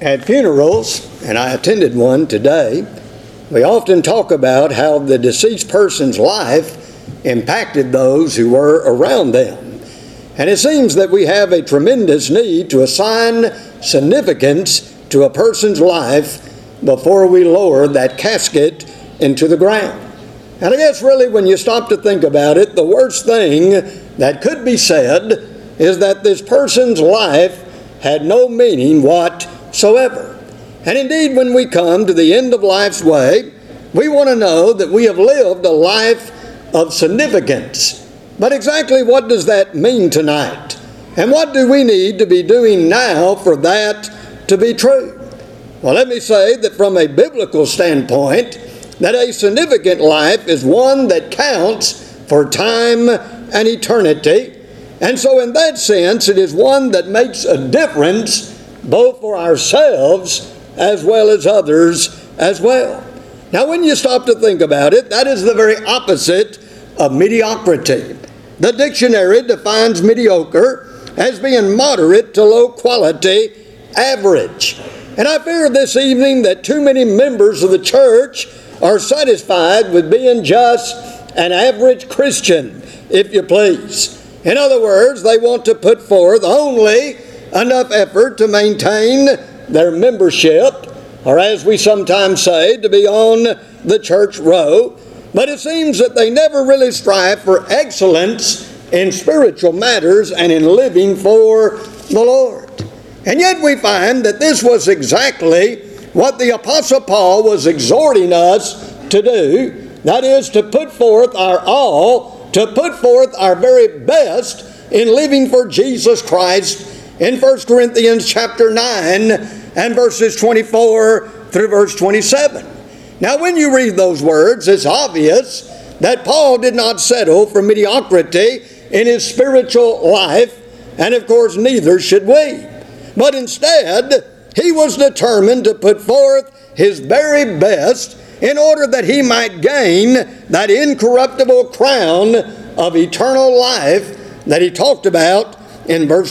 At funerals, and I attended one today, we often talk about how the deceased person's life impacted those who were around them. And it seems that we have a tremendous need to assign significance to a person's life before we lower that casket into the ground. And I guess really when you stop to think about it, the worst thing that could be said is that this person's life had no meaning whatsoever. And indeed, when we come to the end of life's way, we want to know that we have lived a life of significance. But exactly what does that mean tonight? And what do we need to be doing now for that to be true? Well, let me say that from a biblical standpoint, that a significant life is one that counts for time and eternity. And so in that sense, it is one that makes a difference both for ourselves as well as others as well. Now, when you stop to think about it, that is the very opposite of mediocrity. The dictionary defines mediocre as being moderate to low quality, average. And I fear this evening that too many members of the church are satisfied with being just an average Christian, if you please. In other words, they want to put forth only enough effort to maintain their membership, or as we sometimes say, to be on the church row. But it seems that they never really strive for excellence in spiritual matters and in living for the Lord. And yet we find that this was exactly what the Apostle Paul was exhorting us to do. That is, to put forth our all, to put forth our very best in living for Jesus Christ in 1 Corinthians chapter 9 and verses 24 through verse 27. Now, when you read those words, it's obvious that Paul did not settle for mediocrity in his spiritual life, and of course neither should we. But instead, he was determined to put forth his very best in order that he might gain that incorruptible crown of eternal life that he talked about in verse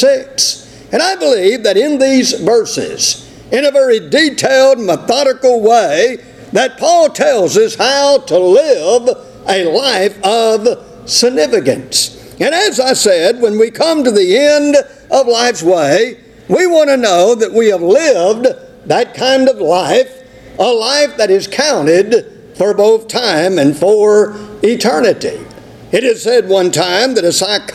26. And I believe that in these verses, in a very detailed, methodical way, that Paul tells us how to live a life of significance. And as I said, when we come to the end of life's way, we want to know that we have lived that kind of life, a life that is counted for both time and for eternity. It is said one time that a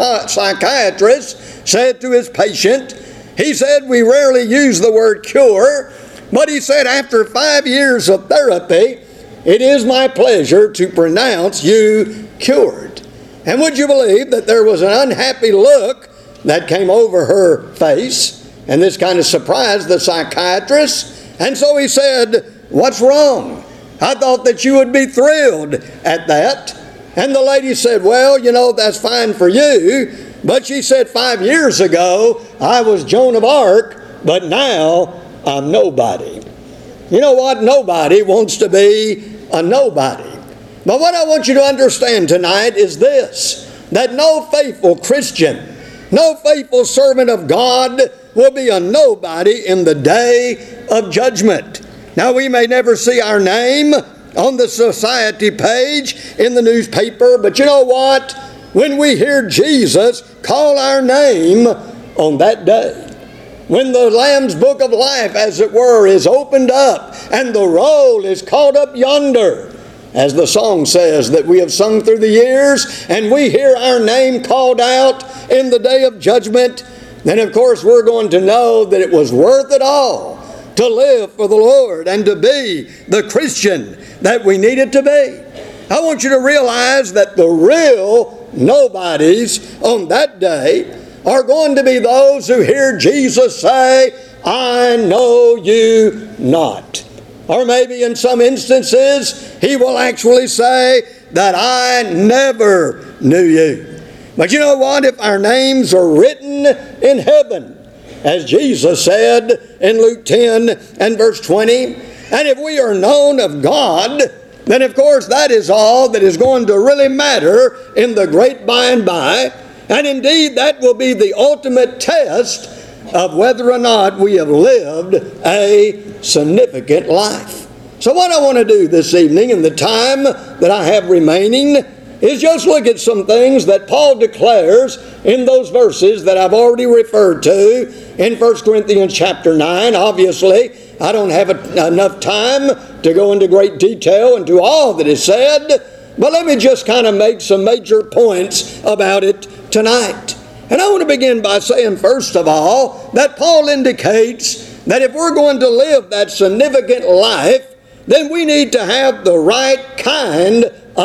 psychiatrist said to his patient, he said, we rarely use the word cure, but he said, after 5 years of therapy, it is my pleasure to pronounce you cured. And would you believe that there was an unhappy look that came over her face? And this kind of surprised the psychiatrist. And so he said, what's wrong? I thought that you would be thrilled at that. And the lady said, well, you know, that's fine for you. But she said, 5 years ago, I was Joan of Arc, but now I'm nobody. You know what? Nobody wants to be a nobody. But what I want you to understand tonight is this, that no faithful Christian, no faithful servant of God will be a nobody in the day of judgment. Now, we may never see our name on the society page in the newspaper, but you know what? When we hear Jesus call our name on that day, when the Lamb's book of life, as it were, is opened up and the roll is called up yonder, as the song says that we have sung through the years, and we hear our name called out in the day of judgment, then of course we're going to know that it was worth it all to live for the Lord and to be the Christian that we needed to be. I want you to realize that the real nobodies on that day are going to be those who hear Jesus say, I know you not. Or maybe in some instances, he will actually say that I never knew you. But you know what? If our names are written in heaven, as Jesus said in Luke 10 and verse 20, and if we are known of God, then of course that is all that is going to really matter in the great by and by. And indeed that will be the ultimate test of whether or not we have lived a significant life. So what I want to do this evening in the time that I have remaining is just look at some things that Paul declares in those verses that I've already referred to in 1 Corinthians chapter 9. Obviously, I don't have enough time to go into great detail into all that is said, but let me just kind of make some major points about it tonight. And I want to begin by saying, first of all, that Paul indicates that if we're going to live that significant life, then we need to have the right kind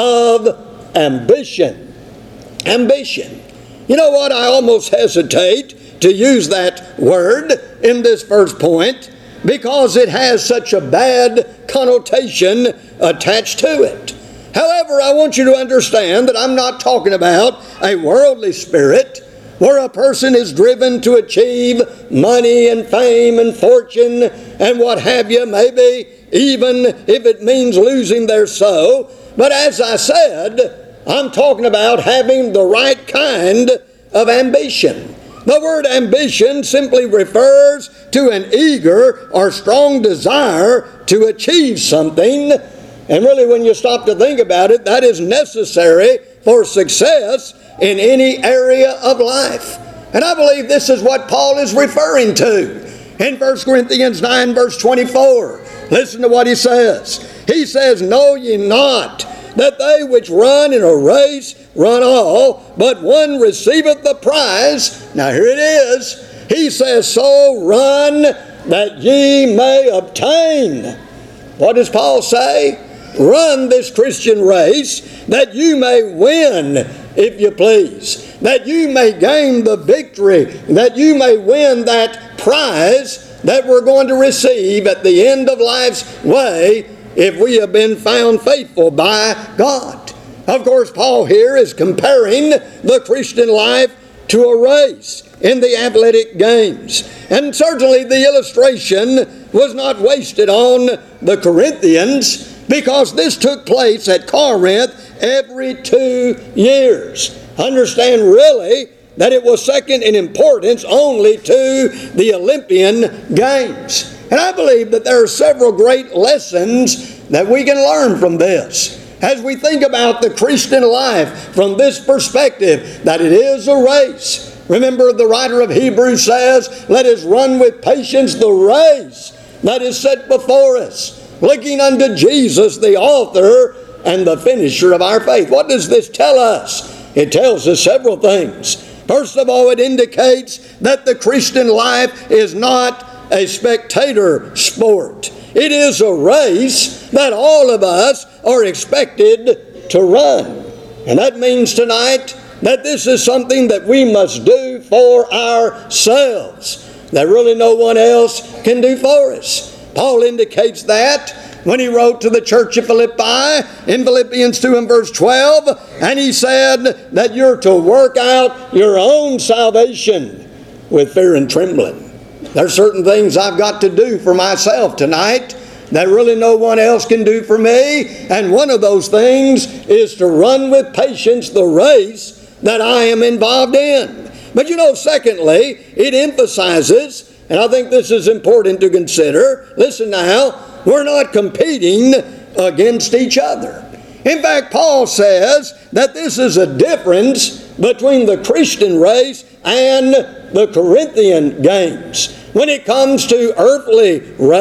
of ambition. Ambition. You know what? I almost hesitate to use that word in this first point because it has such a bad connotation attached to it. However, I want you to understand that I'm not talking about a worldly spirit where a person is driven to achieve money and fame and fortune and what have you, maybe even if it means losing their soul. But as I said, I'm talking about having the right kind of ambition. The word ambition simply refers to an eager or strong desire to achieve something. And really, when you stop to think about it, that is necessary for success in any area of life. And I believe this is what Paul is referring to in 1 Corinthians 9 verse 24. Listen to what he says. He says, "Know ye not that they which run in a race run all, but one receiveth the prize." Now here it is. He says, "So run that ye may obtain." What does Paul say? Run this Christian race that you may win, if you please, that you may gain the victory, that you may win that prize that we're going to receive at the end of life's way if we have been found faithful by God. Of course, Paul here is comparing the Christian life to a race in the athletic games. And certainly the illustration was not wasted on the Corinthians, because this took place at Corinth every 2 years. Understand really that it was second in importance only to the Olympian Games. And I believe that there are several great lessons that we can learn from this as we think about the Christian life from this perspective, that it is a race. Remember, the writer of Hebrews says, "Let us run with patience the race that is set before us, looking unto Jesus, the author and the finisher of our faith." What does this tell us? It tells us several things. First of all, it indicates that the Christian life is not a spectator sport. It is a race that all of us are expected to run. And that means tonight that this is something that we must do for ourselves, that really no one else can do for us. Paul indicates that when he wrote to the church of Philippi in Philippians 2 and verse 12, and he said that you're to work out your own salvation with fear and trembling. There's certain things I've got to do for myself tonight that really no one else can do for me, and one of those things is to run with patience the race that I am involved in. But you know, secondly, it emphasizes, and I think this is important to consider, listen now, we're not competing against each other. In fact, Paul says that this is a difference between the Christian race and the Corinthian games. When it comes to earthly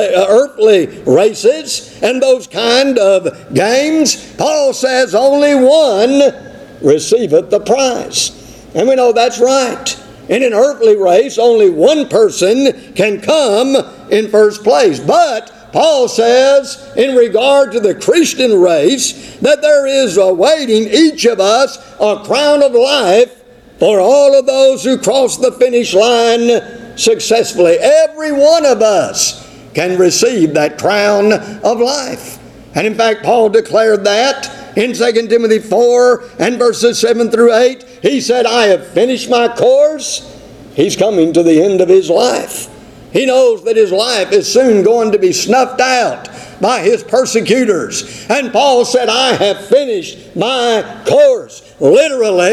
races and those kind of games, Paul says only one receiveth the prize. And we know that's right. In an earthly race, only one person can come in first place. But Paul says, in regard to the Christian race, that there is awaiting each of us a crown of life for all of those who cross the finish line successfully. Every one of us can receive that crown of life. And in fact, Paul declared that in 2 Timothy 4 and verses 7 through 8. He said, "I have finished my course." He's coming to the end of his life. He knows that his life is soon going to be snuffed out by his persecutors. And Paul said, "I have finished my course." Literally,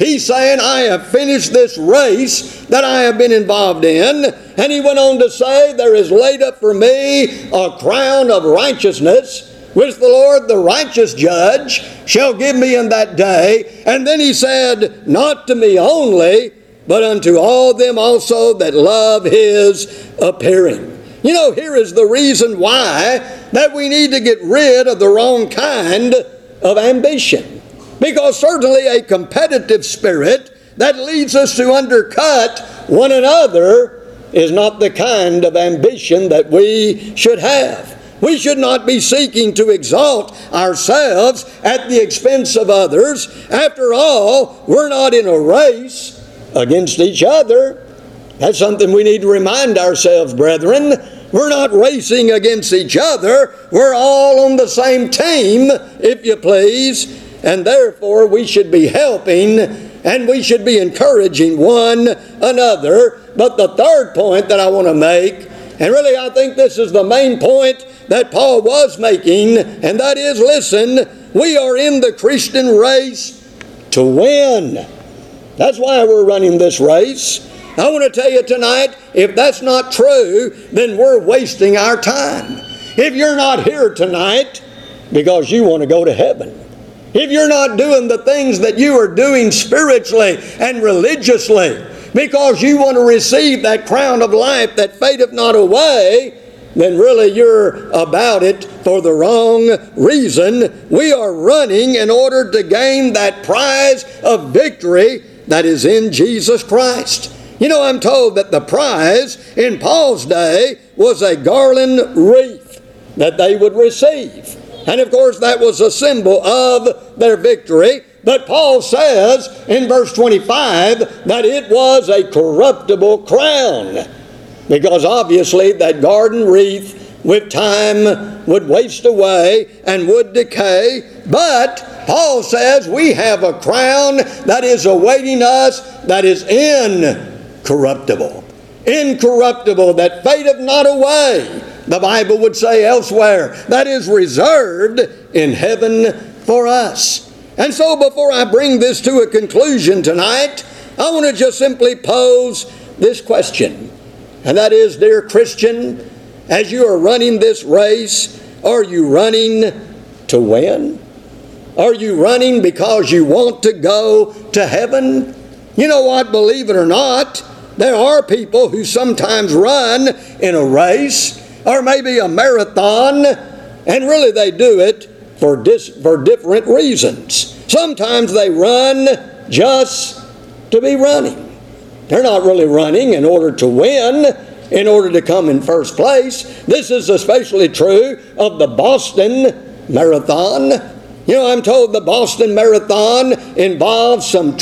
He's saying, I have finished this race that I have been involved in. And he went on to say, there is laid up for me a crown of righteousness, which the Lord, the righteous judge, shall give me in that day. And then he said, not to me only, but unto all them also that love his appearing. You know, here is the reason why that we need to get rid of the wrong kind of ambition. Because certainly a competitive spirit that leads us to undercut one another is not the kind of ambition that we should have. We should not be seeking to exalt ourselves at the expense of others. After all, we're not in a race against each other. That's something we need to remind ourselves, brethren. We're not racing against each other. We're all on the same team, if you please. And therefore, we should be helping and we should be encouraging one another. But the third point that I want to make, and really I think this is the main point that Paul was making, and that is, listen, we are in the Christian race to win. That's why we're running this race. I want to tell you tonight, if that's not true, then we're wasting our time. If you're not here tonight because you want to go to heaven, if you're not doing the things that you are doing spiritually and religiously because you want to receive that crown of life that fadeth not away, then really you're about it for the wrong reason. We are running in order to gain that prize of victory that is in Jesus Christ. You know, I'm told that the prize in Paul's day was a garland wreath that they would receive. And of course that was a symbol of their victory. But Paul says in verse 25 that it was a corruptible crown. Because obviously that garden wreath with time would waste away and would decay. But Paul says we have a crown that is awaiting us that is incorruptible. Incorruptible, that fadeth not away. The Bible would say elsewhere, that is reserved in heaven for us. And so before I bring this to a conclusion tonight, I want to just simply pose this question. And that is, dear Christian, as you are running this race, are you running to win? Are you running because you want to go to heaven? You know what, believe it or not, there are people who sometimes run in a race or maybe a marathon, and really they do it for different reasons. Sometimes they run just to be running. They're not really running in order to win, in order to come in first place. This is especially true of the Boston Marathon. You know, I'm told the Boston Marathon involves some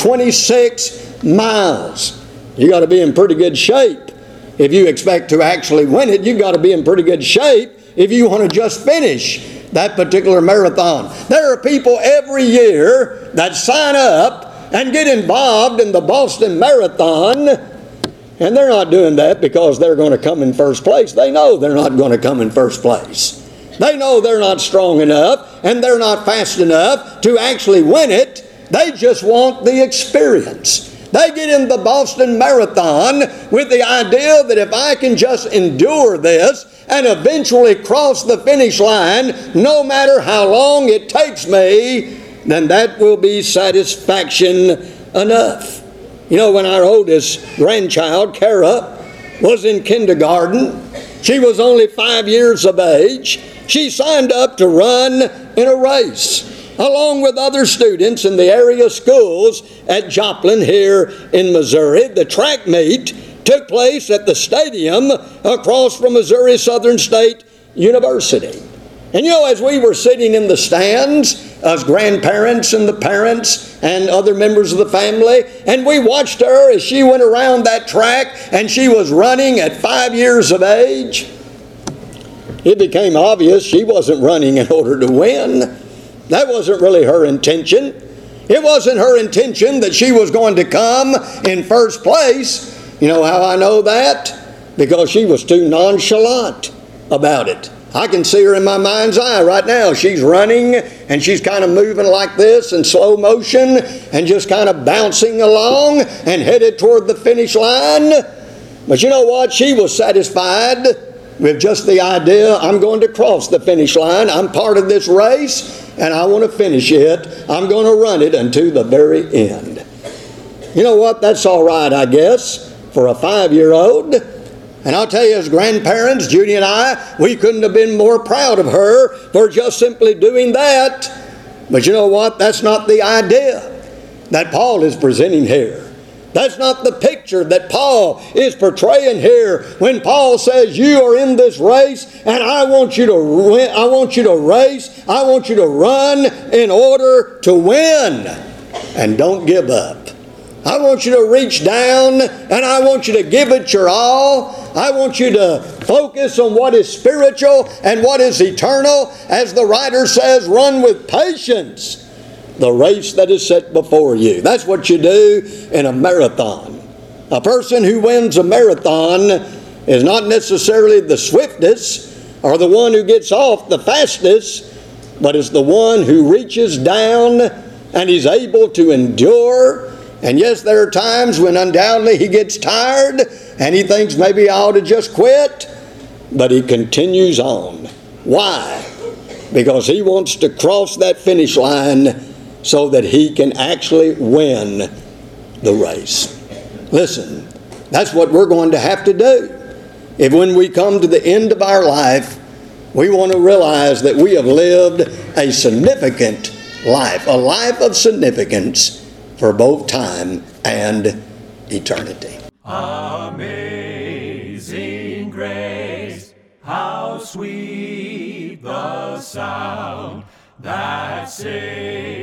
26 miles. You got to be in pretty good shape. If you expect to actually win it, you've got to be in pretty good shape if you want to just finish that particular marathon. There are people every year that sign up and get involved in the Boston Marathon, and they're not doing that because they're going to come in first place. They know they're not going to come in first place. They know they're not strong enough and they're not fast enough to actually win it. They just want the experience. They get in the Boston Marathon with the idea that if I can just endure this and eventually cross the finish line, no matter how long it takes me, then that will be satisfaction enough. You know, when our oldest grandchild, Kara, was in kindergarten, she was only 5 years of age, she signed up to run in a race along with other students in the area schools at Joplin here in Missouri. The track meet took place at the stadium across from Missouri Southern State University. And you know, as we were sitting in the stands as grandparents and the parents and other members of the family, and we watched her as she went around that track and she was running at 5 years of age, it became obvious she wasn't running in order to win. That wasn't really her intention. It wasn't her intention that she was going to come in first place. You know how I know that? Because she was too nonchalant about it. I can see her in my mind's eye right now. She's running and she's kind of moving like this in slow motion and just kind of bouncing along and headed toward the finish line. But you know what? She was satisfied with just the idea, I'm going to cross the finish line. I'm part of this race and I want to finish it. I'm going to run it unto the very end. You know what? That's all right, I guess, for a 5-year-old. And I'll tell you, as grandparents, Judy and I, we couldn't have been more proud of her for just simply doing that. But you know what? That's not the idea that Paul is presenting here. That's not the picture that Paul is portraying here when Paul says you are in this race and I want you to win, I want you to race, I want you to run in order to win. And don't give up. I want you to reach down and I want you to give it your all. I want you to focus on what is spiritual and what is eternal. As the writer says, run with patience the race that is set before you. That's what you do in a marathon. A person who wins a marathon is not necessarily the swiftest or the one who gets off the fastest, but is the one who reaches down and is able to endure. And yes, there are times when undoubtedly he gets tired and he thinks maybe I ought to just quit, but he continues on. Why? Because he wants to cross that finish line so that he can actually win the race. Listen, that's what we're going to have to do. If when we come to the end of our life, we want to realize that we have lived a significant life, a life of significance for both time and eternity. Amazing grace, how sweet the sound that saved